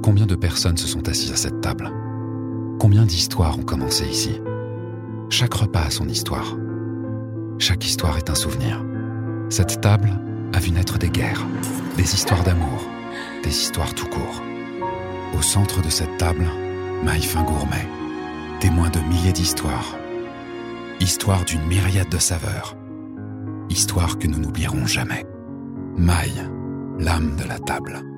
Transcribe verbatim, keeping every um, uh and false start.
Combien de personnes se sont assises à cette table? Combien d'histoires ont commencé ici? Chaque repas a son histoire. Chaque histoire est un souvenir. Cette table a vu naître des guerres, des histoires d'amour, des histoires tout court. Au centre de cette table, Maï fin gourmet, témoin de milliers d'histoires. Histoire d'une myriade de saveurs. Histoire que nous n'oublierons jamais. Maï, l'âme de la table.